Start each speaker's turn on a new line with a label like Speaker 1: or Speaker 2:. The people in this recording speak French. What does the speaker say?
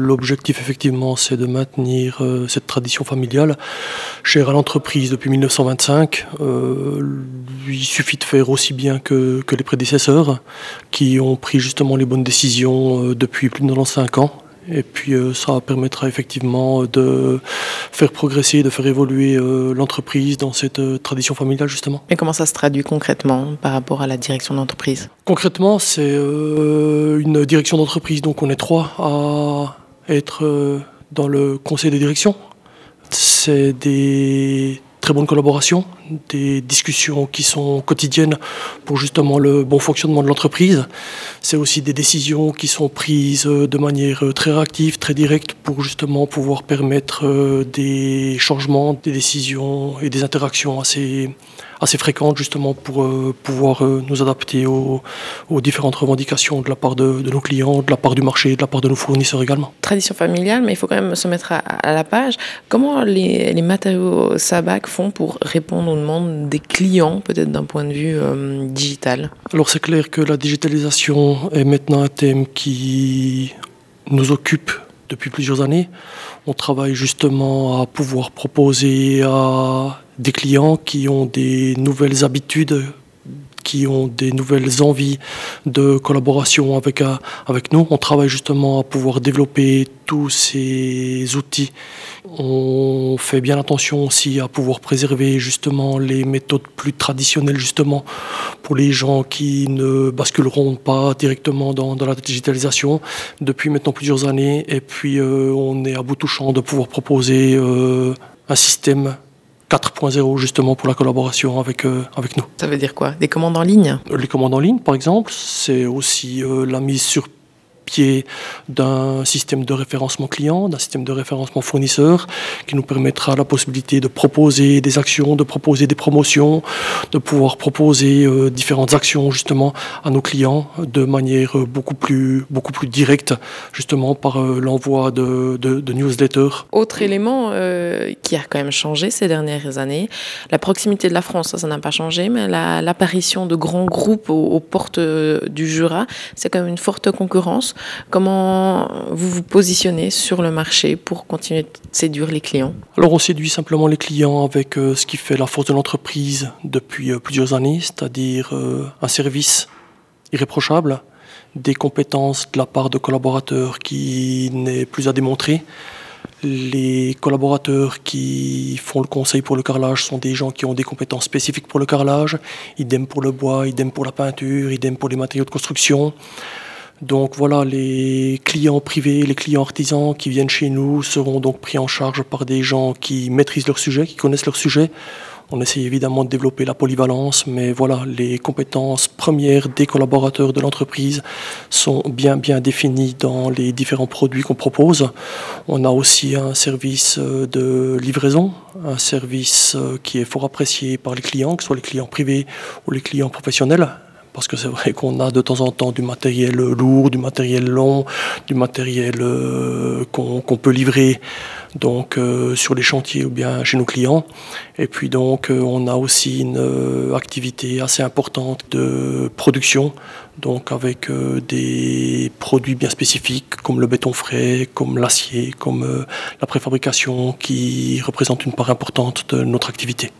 Speaker 1: l'objectif effectivement c'est de maintenir cette tradition familiale chère à l'entreprise depuis 1925. Il suffit de faire aussi bien que les prédécesseurs qui ont pris justement les bonnes décisions depuis plus de 95 ans. Et puis ça permettra effectivement de faire progresser, de faire évoluer l'entreprise dans cette tradition familiale justement.
Speaker 2: Et comment ça se traduit concrètement par rapport à la direction d'entreprise ?
Speaker 1: Concrètement, c'est une direction d'entreprise, donc on est 3 à être dans le conseil de direction. C'est des très bonnes collaborations, des discussions qui sont quotidiennes pour justement le bon fonctionnement de l'entreprise. C'est aussi des décisions qui sont prises de manière très réactive, très directe pour justement pouvoir permettre des changements, des décisions et des interactions assez fréquentes justement pour pouvoir nous adapter aux différentes revendications de la part de nos clients, de la part du marché, de la part de nos fournisseurs également.
Speaker 2: Tradition familiale, mais il faut quand même se mettre à la page. Comment les matériaux Sabac font pour répondre aux demandes des clients, peut-être d'un point de vue digital ?
Speaker 1: Alors c'est clair que la digitalisation est maintenant un thème qui nous occupe depuis plusieurs années. On travaille justement à pouvoir proposer à des clients qui ont des nouvelles habitudes, qui ont des nouvelles envies de collaboration avec nous. On travaille justement à pouvoir développer tous ces outils. On fait bien attention aussi à pouvoir préserver justement les méthodes plus traditionnelles justement pour les gens qui ne basculeront pas directement dans la digitalisation depuis maintenant plusieurs années. Et puis on est à bout touchant de pouvoir proposer un système 4.0 justement pour la collaboration avec nous.
Speaker 2: Ça veut dire quoi ? Des commandes en ligne ?
Speaker 1: Les commandes en ligne par exemple, c'est aussi la mise sur pied d'un système de référencement client, d'un système de référencement fournisseur qui nous permettra la possibilité de proposer des actions, de proposer des promotions, de pouvoir proposer différentes actions justement à nos clients de manière beaucoup plus directe justement par l'envoi de newsletters.
Speaker 2: Autre élément qui a quand même changé ces dernières années, la proximité de la France, ça n'a pas changé, mais l'apparition de grands groupes aux portes du Jura, c'est quand même une forte concurrence. Comment vous vous positionnez sur le marché pour continuer de séduire les clients ?
Speaker 1: Alors on séduit simplement les clients avec ce qui fait la force de l'entreprise depuis plusieurs années, c'est-à-dire un service irréprochable, des compétences de la part de collaborateurs qui n'est plus à démontrer. Les collaborateurs qui font le conseil pour le carrelage sont des gens qui ont des compétences spécifiques pour le carrelage, idem pour le bois, idem pour la peinture, idem pour les matériaux de construction. Donc voilà, les clients privés, les clients artisans qui viennent chez nous seront donc pris en charge par des gens qui maîtrisent leur sujet, qui connaissent leur sujet. On essaie évidemment de développer la polyvalence, mais voilà, les compétences premières des collaborateurs de l'entreprise sont bien définies dans les différents produits qu'on propose. On a aussi un service de livraison, un service qui est fort apprécié par les clients, que ce soit les clients privés ou les clients professionnels. Parce que c'est vrai qu'on a de temps en temps du matériel lourd, du matériel long, du matériel qu'on peut livrer donc, sur les chantiers ou bien chez nos clients. Et puis donc on a aussi une activité assez importante de production, donc avec des produits bien spécifiques comme le béton frais, comme l'acier, comme la préfabrication qui représente une part importante de notre activité.